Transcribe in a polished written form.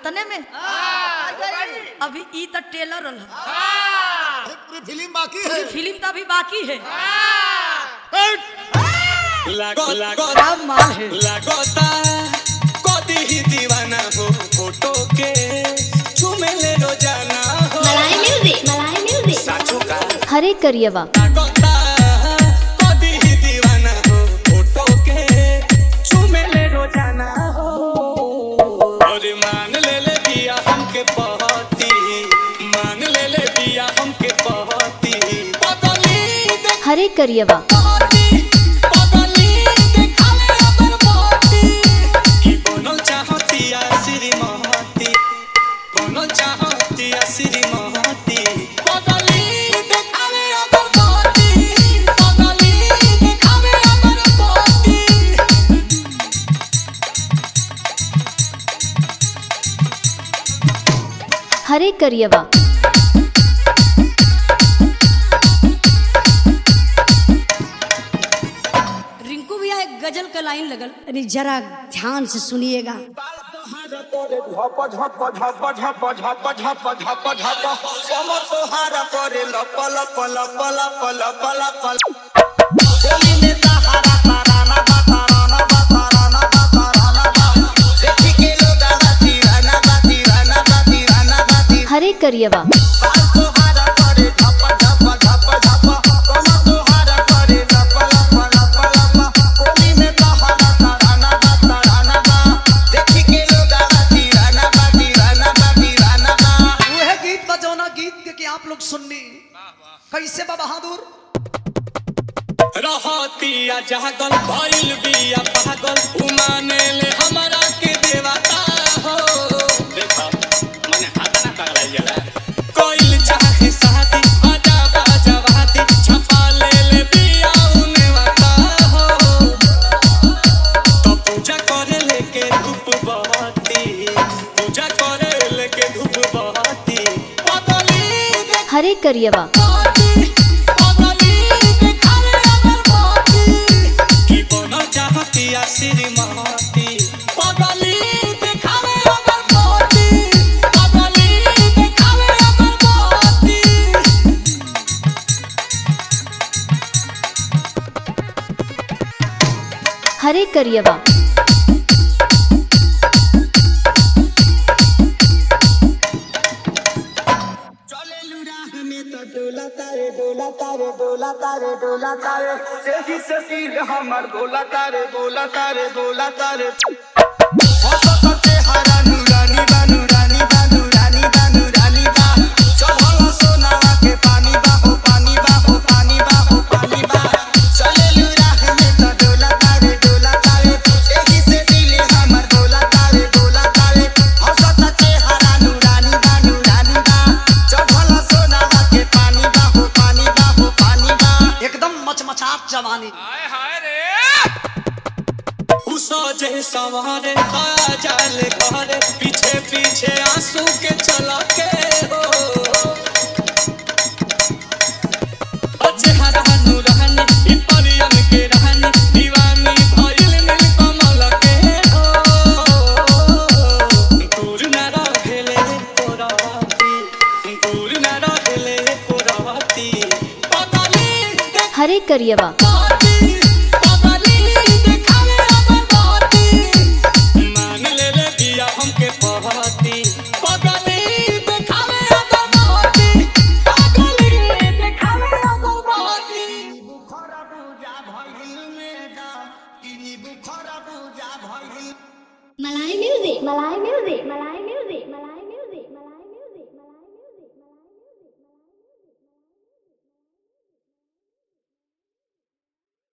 तने में अभी ई तो टेलर रहा पूरी फिल्म बाकी है। फिल्म तो अभी बाकी है। अब माल है लगोता कोदी ही दीवाना हो फोटो के चुमेले रोजाना हो मलाई म्यूजिक साचू का हरे करियवा लगोता कोदी ही दीवाना हो फोटो के चुमेले रोजाना हो और मान ले पिया हमके पहती मान ले पिया हमके पहती बदली हरे करियवा हरे करियवा रिंकू भैया एक गजल का लाइन लगल। अरे जरा ध्यान से सुनिएगा। हरे करियवा आप लोग सुननी कैसे बा बहादुर रहतिया जागल भइल बिया पागल उमाने ले हमरा के देवता हो देखा माने हाथ ना करल जाला कोइल चाहे शादी बाजा बाजा वादी छपा ले बिया उने वाता हो तो पूजा करे लेके धूप बहती पूजा करे लेके धूप बहती हरे करियवा हरे करियवा डोला तारे सेही से सिर हमर डोला तारे होते हरा नूरानी बानू रानी बानू रानी बानू रानी बा चढ़ल सोनावा के पानी बा हो पानी बा हो पानी बा हो पानी बा चले लूरा हमें तो डोला तारे सेही से दिल हमर डोला तारे हंसता चेहरा नूरानी बानू रानी बा चढ़ल सोनावा के पानी बा हो पानी बा हो पानी बा एकदम मचमचात जवानी सजे सवारे आया जाले घरे पीछे पीछे आंसू के चला के हो चेहरा नूरानी ई परियन के रहनी दीवानी भइल में कमल के हो दूर न रहेले पुरवाती पगली हरे करियवा हमके पहती पगली देखावे बुखरा पूजा भइल मेरा बुखरा पूजा भइल मलाई म्यूजिक